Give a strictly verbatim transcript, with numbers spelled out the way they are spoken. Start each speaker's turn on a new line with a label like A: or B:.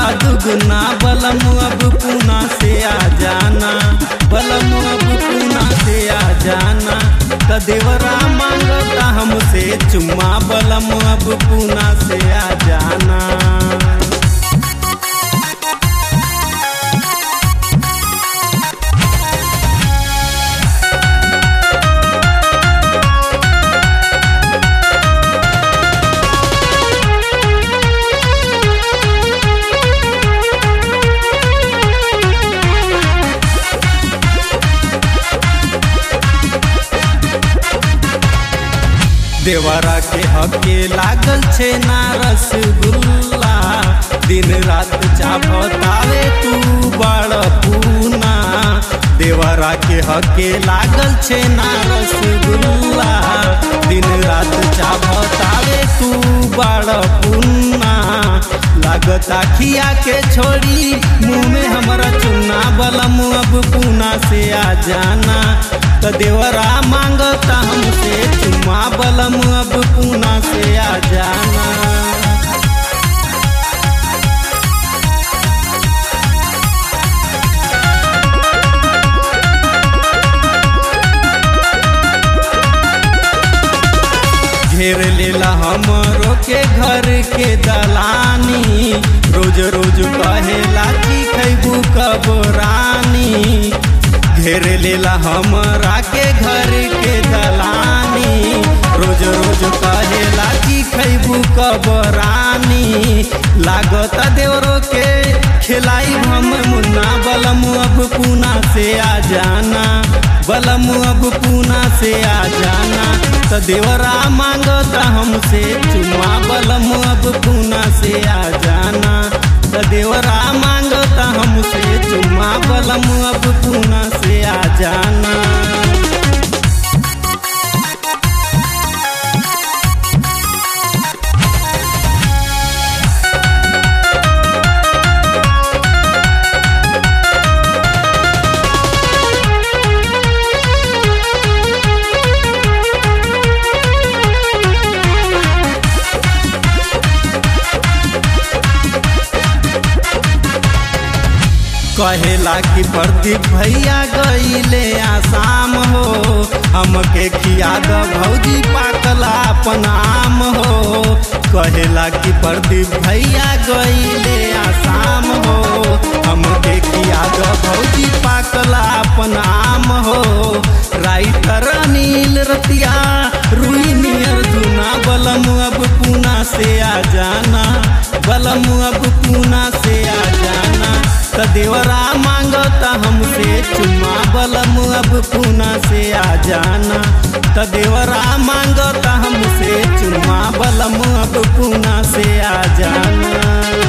A: दुगना बलम अब पूना से आ जाना, बलम अब पूना से आ जाना। त देवरा मांगता हमसे चुम्मा बलम अब पूना से आ जाना। देवरा के हके लागल छे ना रसगुल्ला, दिन रात चापतावे तू बड़ पूना। देवरा के हके लागल छे ना रसगुल्ला, दिन रात चापतावे तू बड़ पूना। लागता खिया के छोड़ी मुँह में हमारा चुन्ना बलम अब पूना से आ जाना। त देवरा मांगता हमसे चुम्मा बलम अब पूना से आ जाना। घेर लेला हमरो के घर के दलानी, रोज रोज कहेला कि खैबू कब रानी। घेर लेला हमरा के घर के दलानी, रोज रोज कहेला कि खैबू कब रानी। लागत देवरो के खिलाई हम मुन्ना बलम अब पूना से आ जाना, बलम अब पूना से आ जाना। त देवरा मांगता हमसे चुम्मा बलम अब पूना से आ जाना। त देवरा मांगता हमसे चुम्मा बलम अब पूना से आ जाना। कहेला कि प्रदीप भैया गईले आसाम हो, हमके खिया द भौजी पाकला अपन आम हो। कहेला कि प्रदीप भैया गईले आसाम हो, हमके खिया द भौजी पाकला अपन आम हो। राइटर अनिल रतिया रुई नियर धुना बलम अब पूना से आ जाना, बलम अब पूना से आ जाना। त देवरा मांगता हमसे चुम्मा बलम अब पूना से आ जाना। त देवरा मांगता हमसे चुम्मा बलम अब पूना से आ जाना।